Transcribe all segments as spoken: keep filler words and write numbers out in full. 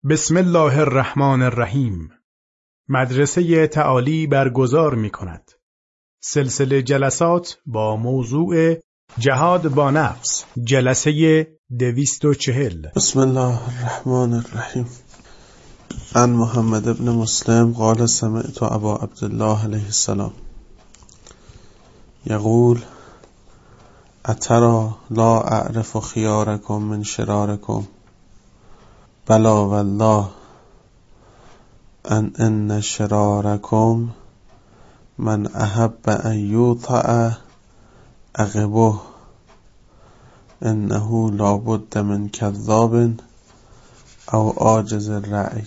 بسم الله الرحمن الرحیم. مدرسه تعالی برگزار می کند سلسله جلسات با موضوع جهاد با نفس، جلسه دویست و چهل. بسم الله الرحمن الرحیم. عن محمد ابن مسلم قال سمعت ابا عبدالله علیه السلام یقول اترى لا اعرف خیارکم من شرارکم بلا والله ان ان شرارکم من احب ان یوطع عقبه انه لا بد من کذاب او عاجز الرأی.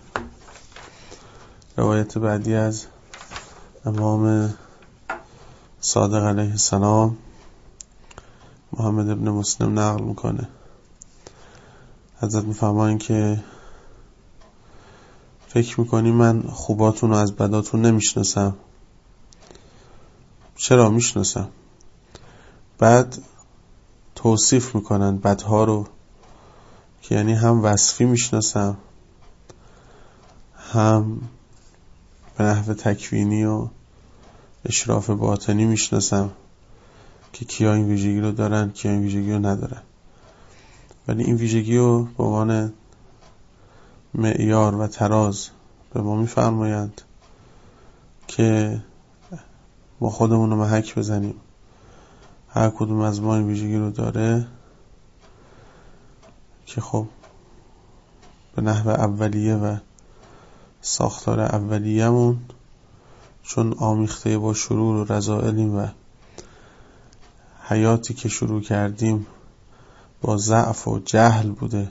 روایت بعدی از امام صادق علیه السلام محمد ابن مسلم نقل میکنه. حضرت میفرمایند که فکر میکنی من خوباتون رو از بداتون نمیشناسم؟ چرا میشناسم؟ بعد توصیف میکنن بدها رو که یعنی هم وصفی میشناسم هم به نحو تکوینی و اشراف باطنی میشناسم که کیا این ویژگی رو دارن کیا این ویژگی رو ندارن، ولی این ویژگی رو به عنوان معیار و تراز به ما میفرمایند که ما خودمون رو محک بزنیم هر کدوم از ما این ویژگی رو داره که خب به نحو اولیه و ساختار اولیه‌مون چون آمیخته با شرور و رذائلیم و حیاتی که شروع کردیم با ضعف و جهل بوده،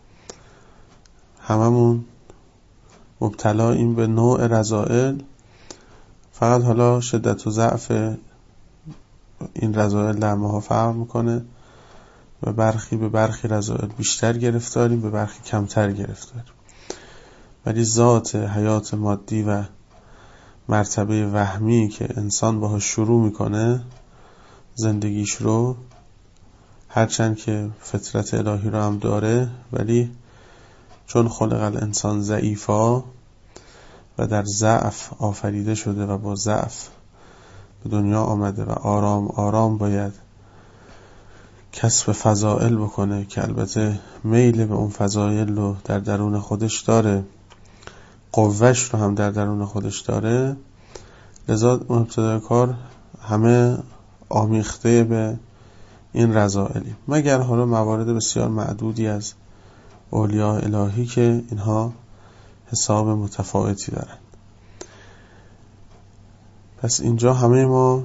هممون مبتلاییم به نوع رذائل، فقط حالا شدت و ضعف این رذائل در ماها فرق میکنه و برخی به برخی رذائل بیشتر گرفتاریم به برخی کمتر گرفتاریم، ولی ذات حیات مادی و مرتبه وهمی که انسان باها شروع میکنه زندگیش رو، هرچند که فطرت الهی رو هم داره ولی چون خلق الانسان ضعیفا و در ضعف آفریده شده و با ضعف به دنیا آمده و آرام آرام باید کسب فضائل بکنه که البته میل به اون فضائل رو در درون خودش داره، قوهش رو هم در درون خودش داره، لذا ابتدای کار همه آمیخته به این رذائلی، مگر حالا موارد بسیار معدودی از اولیاء الهی که اینها حساب متفاوتی دارند. پس اینجا همه ما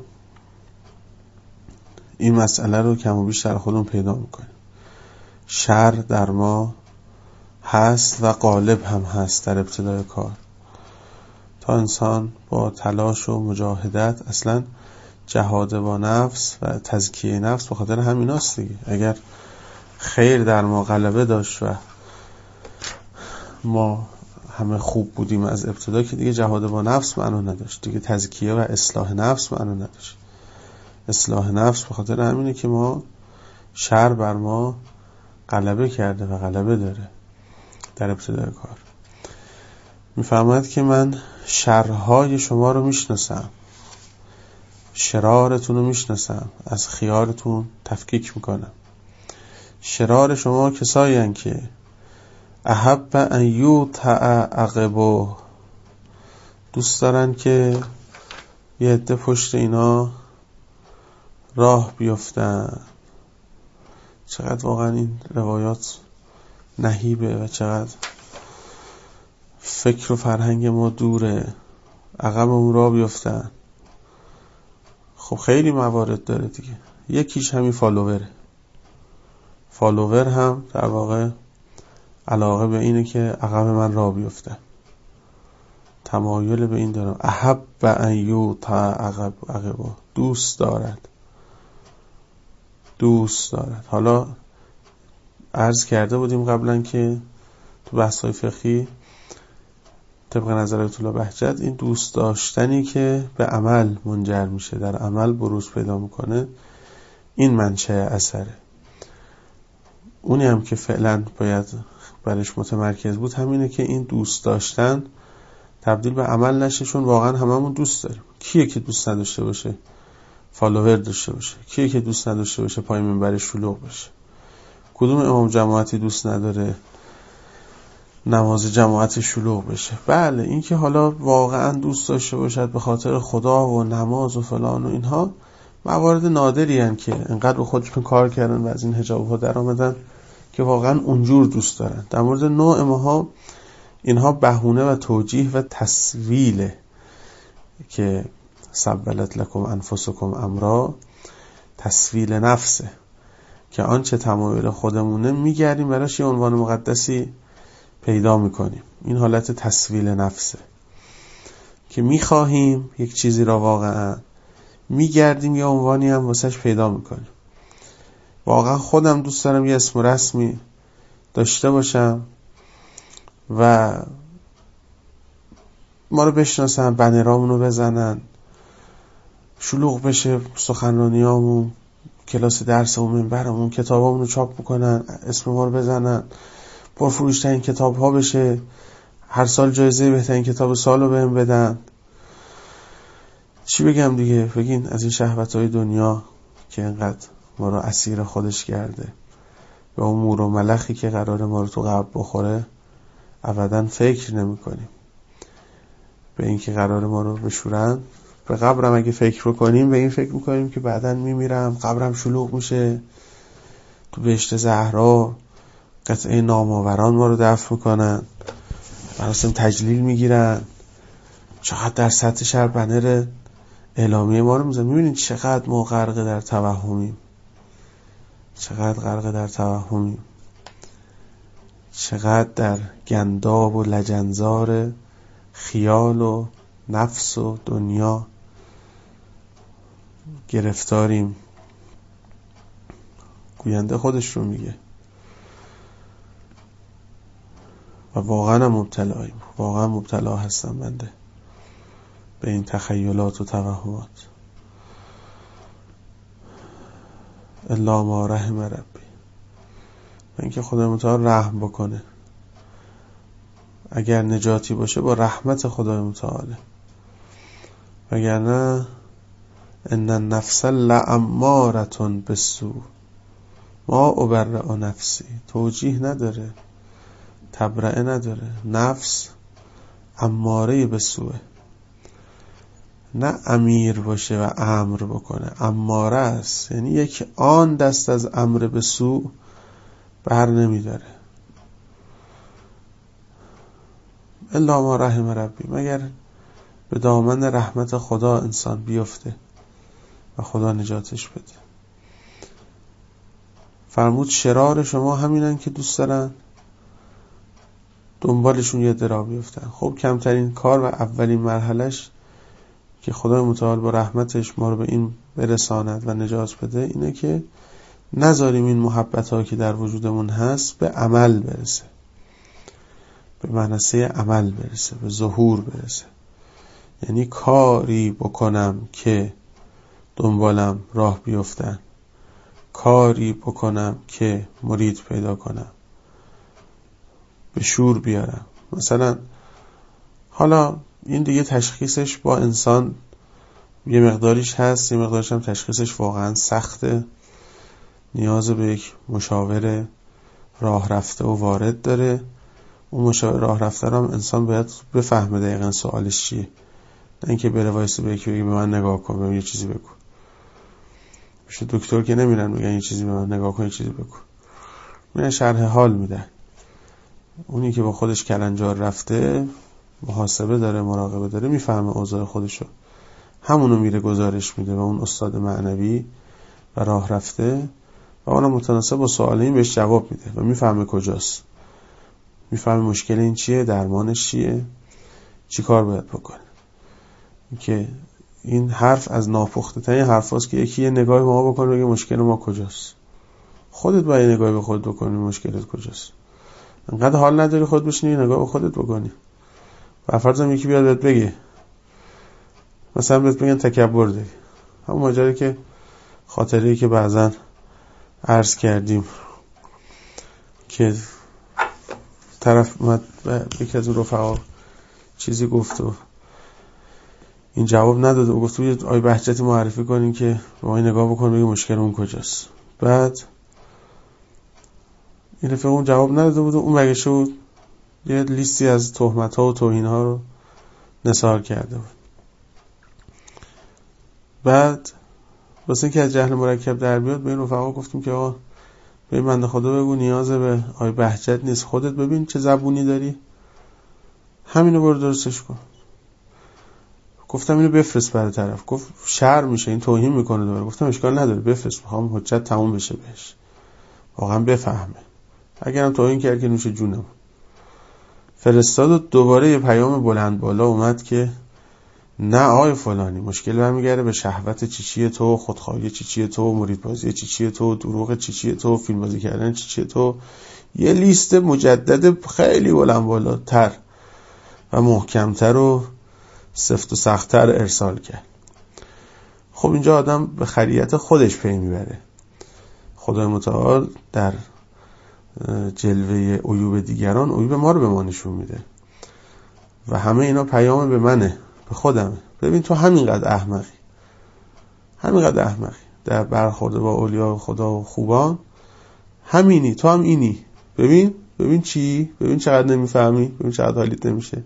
این مسئله رو کم و بیش در خودمون پیدا میکنیم. شر در ما هست و غالب هم هست در ابتدای کار، تا انسان با تلاش و مجاهدت، اصلا جهاد با نفس و تزکیه نفس به خاطر همین هست دیگه. اگر خیر در ما غلبه داشت و ما همه خوب بودیم از ابتدا که دیگه جهاد با نفس معنا نداشت، دیگه تزکیه و اصلاح نفس معنا نداشت. اصلاح نفس به خاطر همینه که ما شر بر ما غلبه کرده و غلبه داره در ابتدای کار. میفرماید که من شرهای شما رو میشناسم، شرارتون رو میشناسم، از خیارتون تفکیک میکنم. شرار شما کسایی هستند که احب ان یوطع عقبه، دوست دارن که یه عده پشت اینا راه بیفتن. چقدر واقعا این روایات نهیبه و چقدر فکر و فرهنگ ما دوره، عقبمون راه بیفتن. خب خیلی موارد داره دیگه، یکیش همین فالووره. فالوور هم در واقع علاقه به اینه که عقب من راه بیفتن، تمایل به این دارم. احب ان یوطع عقبه، دوست دارد دوست دارد حالا عرض کرده بودیم قبلا که تو بحث‌های فقهی طبق نظر آیت الله بهجت این دوست داشتنی که به عمل منجر میشه، در عمل بروز پیدا میکنه، این منشأ اثره. اونی هم که فعلا باید برش متمرکز بود همینه که این دوست داشتن تبدیل به عمل نشه، چون واقعا هممون دوست داریم. کیه که دوست نداشته باشه فالوور داشته باشه؟ کیه که دوست نداشته باشه پای منبرش شلوغ بشه؟ کدوم امام جماعتی دوست نداره نماز جماعت شلوغ بشه؟ بله، این که حالا واقعا دوست داشته باشد به خاطر خدا و نماز و فلان و اینها موارد نادری هستند که انقدر به خودشون کار کردن و از این حجاب‌ها در آمدن که واقعا اونجور دوست دارن. در مورد نوع ماها اینها بهونه و توجیه و تسویله که سبلت لکم انفسکم امرا، تسویل نفسه که آنچه تمایل خودمونه میگردیم براش یه عنوان مقدسی پیدا میکنیم. این حالت تسویل نفسه که میخواهیم یک چیزی را واقعا میگردیم یه عنوانی هم واسش پیدا میکنیم. واقعا خودم دوست دارم یه اسم رسمی داشته باشم و ما رو بشناسن، بنرامونو بزنن، شلوغ بشه سخنرانیامون، کلاس درسمون، منبرمون، کتابامون رو چاپ بکنن، اسم ما رو بزنن، پرفروش‌ترین کتاب‌ها بشه، هر سال جایزه بهترین کتاب سال رو بهم بدن. چی بگم دیگه؟ بگین از این شهوت‌های دنیا که انقدر ما رو اسیر خودش کرده و اون مور و ملخی که قراره ما رو تو قبر بخوره ابداً فکر نمی کنیم. به این که قراره ما رو بشورن به قبرم اگه فکر بکنیم به این فکر میکنیم که بعداً میمیرم، قبرم شلوغ میشه، تو بهشت زهرا قطعه نامآوران ما رو دفن میکنن، مراسم تجلیل میگیرن، چقدر در سطح شهر بنر اعلامیه ما رو میزن. میبینید چقدر ما غرق در توهمیم، چقدر غرق در توهمیم، چقدر در گنداب و لجنزار خیال و نفس و دنیا گرفتاریم. گوینده خودش رو میگه و واقعا مبتلاییم، واقعا مبتلا هستم بنده به این تخیلات و توهمات. الا ما رحم ربی، من که خدا متعال رحم بکنه، اگر نجاتی باشه با رحمت خدای متعاله، وگرنه ان النفس لاماره بالسوء ما ابرئ نفسی، توجیه نداره، تبرئه نداره. نفس اماره به سوء، نه امیر باشه و امر بکنه، اماره است، یعنی یک آن دست از امر به سوء بر نمیداره. الا ما رحم ربی، مگر به دامن رحمت خدا انسان بیفته و خدا نجاتش بده. فرمود شرار شما همینن که دوست دارن دنبالشون یه درا بیفتن. خب کمترین کار و اولین مرحلش که خدای متعال با رحمتش ما رو به این برساند و نجات بده اینه که نذاریم این محبت ها که در وجودمون هست به عمل برسه، به منصه عمل برسه، به ظهور برسه. یعنی کاری بکنم که دنبالم راه بیفتن، کاری بکنم که مرید پیدا کنم، به شور بیارم. مثلا حالا این دیگه تشخیصش با انسان یه مقداریش هست، یه مقداریش هم تشخیصش واقعا سخته، نیاز به یک مشاور راه رفته و وارد داره. اون مشاور راه رفته هم انسان باید بفهمه دقیقاً سوالش چیه، نه اینکه بره وایسه به یکی بگه به من نگاه کن، به یه چیزی بگو. میشه دکتر که نمیرن میگن یه چیزی به من نگاه کن، یه چیزی بگو، میرن شرح حال میدن. اونی که با خودش کلنجار رفته، محاسبه داره، مراقبه داره، میفهمه اوضاع خودشو، همونو میره گزارش میده و اون استاد معنوی و راه رفته و اونم متناسب با سوال این بهش جواب میده و میفهمه کجاست، میفهمه مشکل این چیه، درمانش چیه، چی کار باید بکنه. که این حرف از ناپخته ترین حرف هست که یکی یه نگاه به ما بکنه بگه مشکل ما کجاست. خودت باید نگاه به خودت بکنی مشکلت کجاست. انقدر حال نداری خودت بشینی نگاه به خودت بکنی. و فرضاً یکی بیاد بهت بگه، مثلا بهت بگن تکبر داری، همون ماجرایی که خاطره‌ای که بعضن عرض کردیم که طرف اومد یکی از رفقا چیزی گفت و این جواب نداد و گفت یه آی بهجتی معرفی کنین که با این نگاه بکن بگه مشکل اون کجاست. بعد این رفقا اون جواب نداده بود و اون برگشته بود یه لیستی از تهمت‌ها و توهین‌ها رو نثار کرده بود. بعد واسه اینکه از جهل مرکب در بیاد به این رفقا گفتیم که آقا به این بنده خدا بگو نیاز به آی بهجت نیست، خودت ببین چه زبونی داری، همینو برو درستش کن. گفتم اینو بفرست برای طرف. گفت شر میشه، این توهین میکنه دوباره. گفتم اشکال نداره بفرست، میخوام حجت تموم بشه بهش، واقعا بفهمه، اگرم توهین کرد که نوش جونم. فرستاد و دوباره یه پیام بلند بالا اومد که نه آقای فلانی، مشکل برمیگرده به شهوت چیچی تو، خودخواهی چیچی تو، مریدبازی چیچی تو، دروغ چیچی تو، فیلم بازی کردن چیچی تو. یه لیست مجدد خیلی بلند بالاتر و محکمتر و سفت و سخت‌تر ارسال کرد. خب اینجا آدم به خریت خودش پی میبره. خدای متعال در جلوه عیوب دیگران عیوب ما رو به ما نشون میده و همه اینا پیام به منه، به خودمه. ببین تو همینقدر احمقی، همینقدر احمقی در برخورد با اولیاء خدا و خوبان، همینی، تو هم اینی. ببین ببین چی؟ ببین چقدر نمیفهمی، ببین چقدر حالیت نمیشه،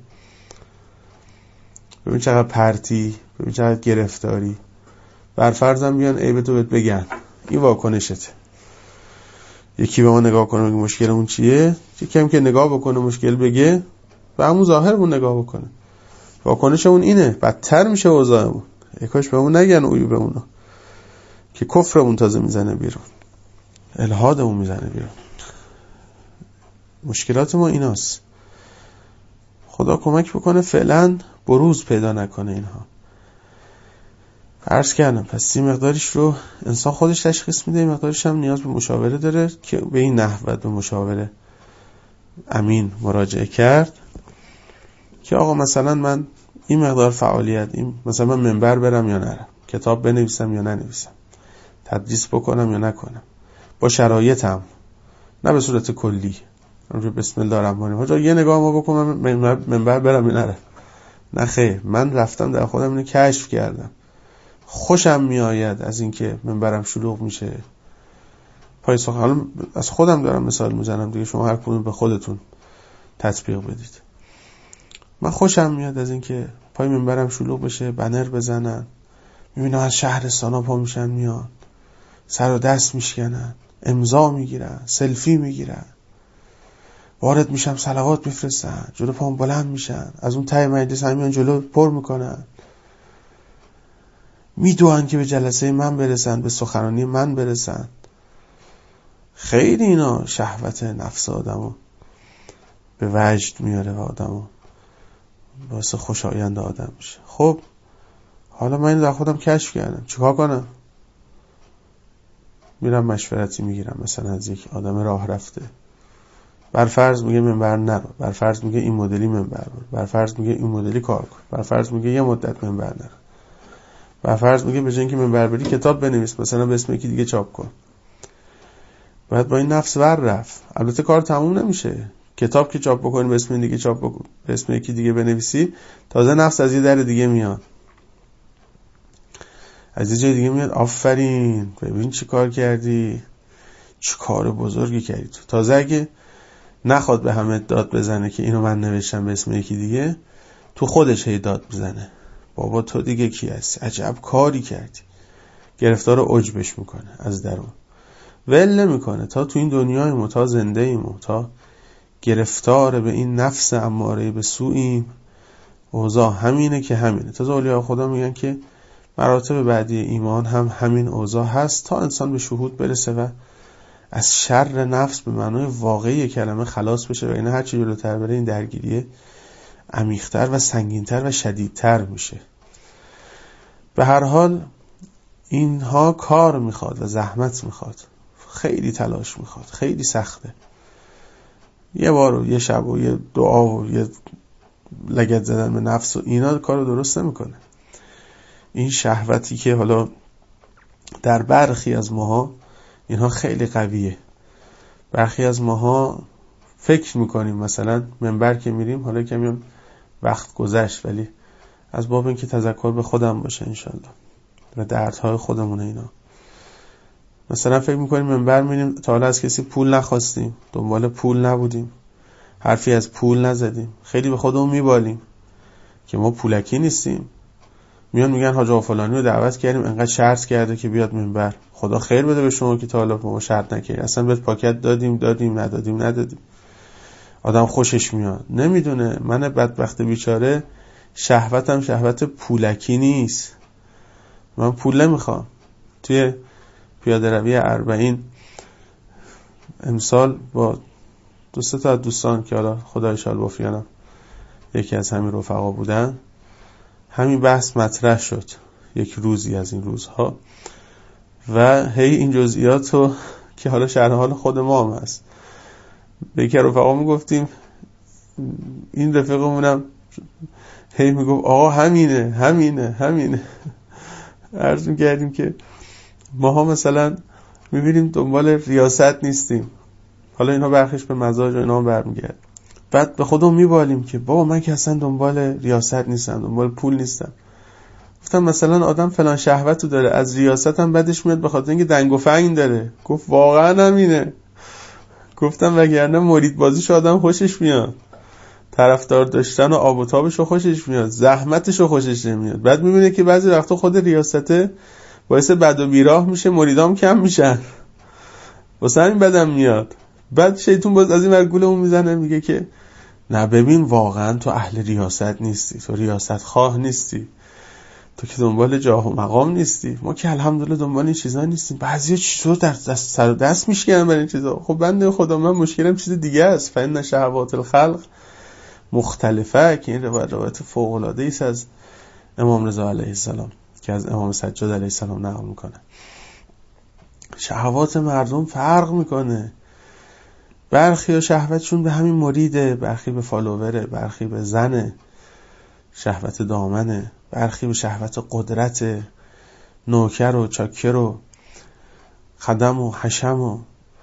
ببین چقدر پرتی، ببین چقدر گرفتاری. برفرضم بیان عیبتو بهت بگن، این واکنشته. یکی به ما نگاه کنه بگه مشکلمون چیه، یکی هم که نگاه بکنه مشکل بگه و همون ظاهرمون نگاه بکنه، واکنشمون اینه، بدتر میشه اوضاعمون. یکاش به همون نگن عیوبمونو که کفرمون تازه میزنه بیرون، الحادمون میزنه بیرون. مشکلات ما ایناست. خدا کمک بکنه فعلا بروز پیدا نکنه اینها. عرض کردم پس این مقدارش رو انسان خودش تشخیص میده، این مقدارش هم نیاز به مشاوره داره که به این نحو به مشاوره امین مراجعه کرد که آقا مثلا من این مقدار فعالیت، این مثلا من منبر برم یا نرم، کتاب بنویسم یا ننویسم، تدریس بکنم یا نکنم، با شرایطم، نه به صورت کلی. بسم الله الرحمن الرحیم یه نگاه ما بکنم منبر برم یا نرم. نه خیر، من رفتم در خودم اینو کشف کردم، خوشم میآید از اینکه منبرم شلوغ میشه. پای سخن از خودم دارم مثال میزنم دیگه، شما هر کدوم به خودتون تطبیق بدید. من خوشم میاد از اینکه پای منبرم شلوغ بشه، بنر بزنن، میبینم از شهرستانا پا میشن میان، سر و دست میشکنن، امضا میگیرن، سلفی میگیرن، وارد میشم صلوات میفرستن، جلو پام بلند میشن، از اون ته مجلس همیان جلو پر میکنن، میدوان که به جلسه من برسن، به سخنرانی من برسن. خیلی اینا شهوت نفس آدمو به وجد میاره و آدمو واسه خوشایند آدم میشه. خب حالا من این در خودم کشف کردم، چیکار کنم؟ میرم مشورتی میگیرم مثلا از یک آدم راه رفته. برفرض میگه منبر نرو، برفرض میگه این مدلی منبر برو، برفرض میگه این مدلی کار کن، برفرض میگه یه مدت منبر نرو، برفرض میگه به جای اینکه منبر بری کتاب بنویس، مثلا به اسم یکی دیگه چاپ کن. باید با این نفس ور رفت. البته کار تموم نمیشه، کتاب که چاپ بکنی به اسم دیگه چاپ بکن، به اسم یکی دیگه بنویسی، تازه نفس از یه در دیگه میاد، از یه جای دیگه میاد، آفرین ببین چی کار کردی، چی کار بزرگی کردی تو. تازه اگه نخواد به همه داد بزنه که اینو من نوشتم به اسم یکی دیگه، تو خودش هی داد بزنه، بابا تو دیگه کی هستی، عجب کاری کردی. گرفتار عجبش میکنه از درون، ول نمیکنه تا تو این دنیای ما، تا زنده ایم، تا گرفتار به این نفس اماره به سویم. اوضاع همینه که همینه. تا اولیاء خدا میگن که مراتب بعدی ایمان هم همین اوضاع هست تا انسان به شهود برسه و از شر نفس به معنای واقعی کلمه خلاص بشه و این هر چی جلوتر بره این درگیریه عمیق‌تر و سنگین‌تر و شدیدتر میشه. به هر حال اینها کار میخواد و زحمت میخواد، خیلی تلاش میخواد، خیلی سخته. یه بار و یه شب و یه دعا و یه لگد زدن به نفس و اینا کارو درست نمیکنه. این شهوتی که حالا در برخی از ماها اینها خیلی قویه، برخی از ماها فکر میکنیم مثلا منبر که میریم، حالا کمی وقت گذشت ولی از باب اینکه تذکر به خودم باشه انشالله و دردهای خودمونه اینا. مثلا فکر میکنیم منبر میریم، تا حالا از کسی پول نخواستیم، دنبال پول نبودیم، حرفی از پول نزدیم، خیلی به خودمون میبالیم که ما پولکی نیستیم. میان میگن حاج آقا فلانی رو دعوت کردیم انقدر شرط کرده که بیاد منبر، خدا خیر بده به شما که تا حالا ما شرط نکردیم، اصلا بهت پاکت دادیم دادیم ندادیم ندادیم. آدم خوشش میاد. نمیدونه من بدبخت بیچاره شهوتم شهوت پولکی نیست، من پول نمیخوام. توی پیاده روی اربعین امسال با دو سه تا دوستان که حالا خدای شال بافیانم یکی از همین رفقا بودن، همین بحث مطرح شد یک روزی از این روزها و هی این جزئیات رو که حالا شرح حال خود ما هم هست به یکی رفقا میگفتیم، این رفقمونم هی میگفت آقا همینه همینه همینه. عرض میکردیم که ماها مثلا میبینیم دنبال ریاست نیستیم، حالا اینا برخیش به مزاج و اینا هم برمیگرد، بعد به خودم میبالیم که بابا من که اصلا دنبال ریاست نیستم، دنبال پول نیستم. گفتم مثلا آدم فلان شهوتو داره، از ریاست هم بدش میاد به خاطر اینکه دنگ و فنگ داره. گفت واقعا همینه. گفتم وگرنه مرید بازیش آدم خوشش میاد، طرفدار داشتن و آب و تابشو خوشش میاد، زحمتشو خوشش نمیاد. بعد میبینه که بعضی وقتا خود ریاسته باعث بد و بیراه میشه، مریدام کم میشن، واسه همین بدم میاد. بعد شیطون باز از این ور گولمون میزنه میگه که نه ببین واقعا تو اهل ریاست نیستی، تو ریاست خواه نیستی، تو که دنبال جاه و مقام نیستی. ما که الحمدلله دنبال این چیزا نیستیم. بعضیا چطور در دست سر و دست میشکنن برای این چیزا. خب بنده خدا من مشکلم چیز دیگه است. فإن شهوات الخلق مختلفه، که این روایت روایت فوق العاده ای است از امام رضا علیه السلام که از امام سجاد علیه السلام نقل میکنه. شهوات مردم فرق میکنه. برخی شهوتشون به همین مریده، برخی به فالووره، برخی به زنه، شهوت دامنه، برخی به شهوت قدرت، نوکر و چاکر و خدم و حشم و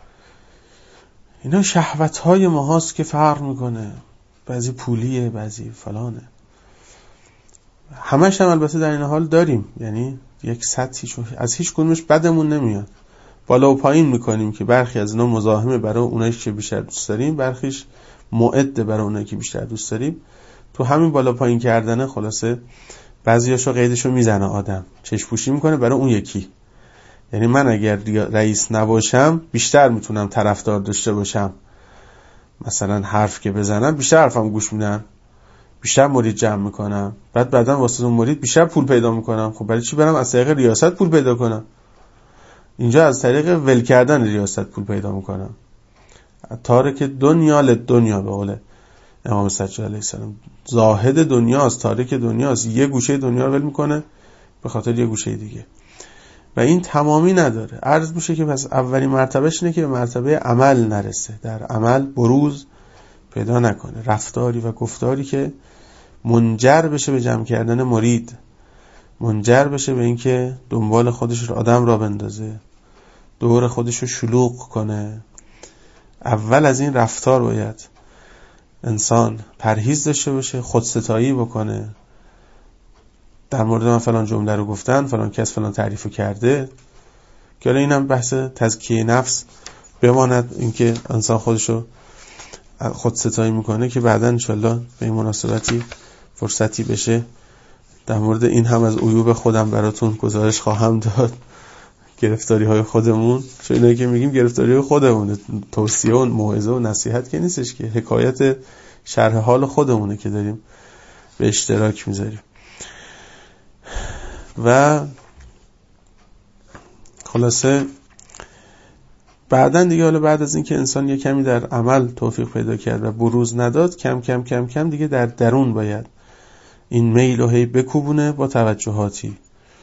اینا شهوت‌های ما هاست که فرق میکنه. بعضی پولیه، بعضی فلانه. همش هم البته در این حال داریم، یعنی یک سطحی از هیچ کدومش بدمون نمیاد. بالا و پایین میکنیم که برخی از اینا مزاحمه برای اونایی که بیشتر دوست داریم، برخیش معد برای اونایی که بیشتر دوست داریم. تو همین بالا پایین کردنه خلاصه بعضیاشو قیدشو میزنه آدم، چشم پوشی میکنه برای اون یکی. یعنی من اگر رئیس نباشم بیشتر میتونم طرفدار داشته باشم، مثلا حرف که بزنم بیشتر حرفم گوش میدن، بیشتر مرید جمع میکنم، بعد بعداً واسه اون مرید بیشتر پول پیدا میکنم. خب برای چی برم از طریق ریاست پول پیدا کنم؟ اینجا از طریق ول کردن ریاست پول پیدا میکنم. تارک دنیا لدنیا به قول امام سجاد علیه السلام. زاهد دنیاست، تارک دنیاست، یه گوشه دنیا رو ول میکنه به خاطر یه گوشه دیگه و این تمامی نداره. عرض میشه که پس اولین مرتبهش اینه که به مرتبه عمل نرسه، در عمل بروز پیدا نکنه، رفتاری و گفتاری که منجر بشه به جمع کردن مرید، منجر بشه به اینکه دنبال خودش رو آدم را بندازه، دور خودش رو شلوغ کنه. اول از این رفتار باید انسان پرهیز داشته باشه، خودستایی بکنه. در مورد من فلان جمله رو گفتن، فلان کس فلان تعریفو کرده، که حالا اینم بحث تزکیه نفس بماند، اینکه انسان خودشو خودستایی میکنه که بعداً انشالله به این مناسبتی فرصتی بشه در مورد این هم از عیوب خودم براتون گزارش خواهم داد. گرفتاری های خودمون، چون اینایی که میگیم گرفتاری های خودمونه، توصیه و موعظه و نصیحت که نیستش، که حکایت شرح حال خودمونه که داریم به اشتراک میذاریم. و خلاصه بعدن دیگه، حالا بعد از اینکه انسان یه کمی در عمل توفیق پیدا کرد و بروز نداد، کم کم کم کم دیگه در درون باید این میل و هی بکوبونه با توجهاتی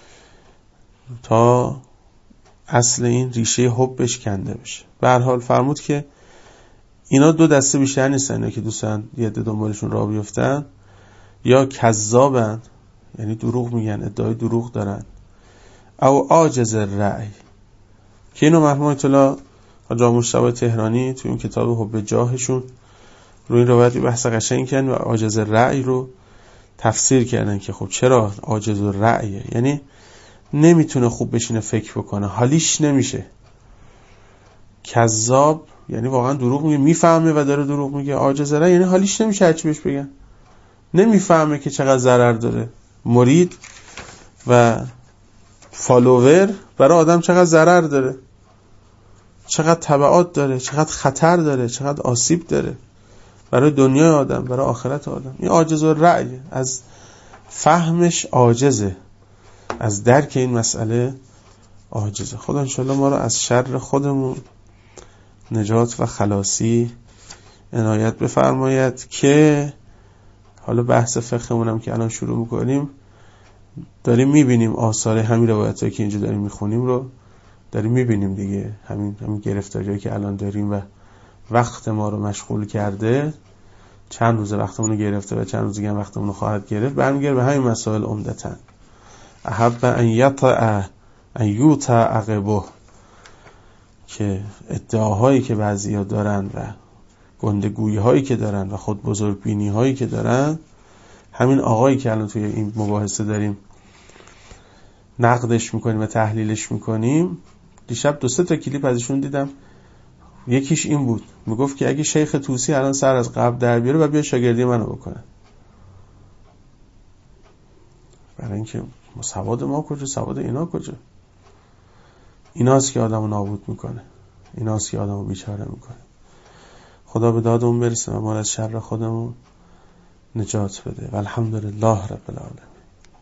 تا اصل این ریشه حبش کنده بشه. به هر حال فرمود که اینا دو دسته بیشتر نیستن، اینا که دوستان یه عده دنبالشون راه بیفتن، یا کذابن یعنی دروغ میگن، ادعای دروغ دارن، او عاجز الرأی، که اینو مرحوم الله حاج مجتبی تهرانی تو این کتاب حب جاهشون روی این روایت بحث قشنگ کردن و عاجز رأی رو تفسیر کردن که خب چرا عاجز رأیه، یعنی نمیتونه خوب بشینه فکر بکنه، حالیش نمیشه. کذاب یعنی واقعا دروغ میگه، میفهمه و داره دروغ میگه. عاجز رأی یعنی حالیش نمیشه هرچی بهش بگن، نمیفهمه که چقدر ضرر داره. مرید و فالوور برای آدم چقدر ضرر داره، چقدر تبعات داره، چقدر خطر داره، چقدر آسیب داره برای دنیای آدم، برای آخرت آدم. این عاجز الرأی، از فهمش عاجزه، از درک این مسئله عاجزه. خدا انشالله ما رو از شر خودمون نجات و خلاصی عنایت بفرماید. که حالا بحث فقهمونم که الان شروع میکنیم، داریم میبینیم آثار همین روایتایی که اینجا داریم میخونیم رو داریم میبینیم دیگه. همین همین گرفتاریایی که الان داریم و وقت ما رو مشغول کرده، چند روز وقتمون رو گرفته و چند روز دیگه هم وقتمون رو خواهد گرفت، برمیگرده به همین مسائل عمدتاً. احب ان یطع ان یوطع عقبه، که ادعاهایی که بعضیا دارن و گندگویی هایی که دارن و خود بزرگ بینی هایی که دارن، همین آقایی که الان توی این مباحثه داریم نقدش میکنیم و تحلیلش میکنیم، دیشب دو سه تا کلیپ ازشون دیدم. یکیش این بود، میگفت که اگه شیخ طوسی الان سر از قبر در بیاره و بیا شاگردی منو بکنه. برای اینکه سواد ما کجا، سواد اینا کجا؟ ایناست که آدمو نابود میکنه، ایناست که آدمو بیچاره میکنه. خدا به دادمون برسه و ما از شر خودمون نجات بده. و الحمدلله رب العالمین.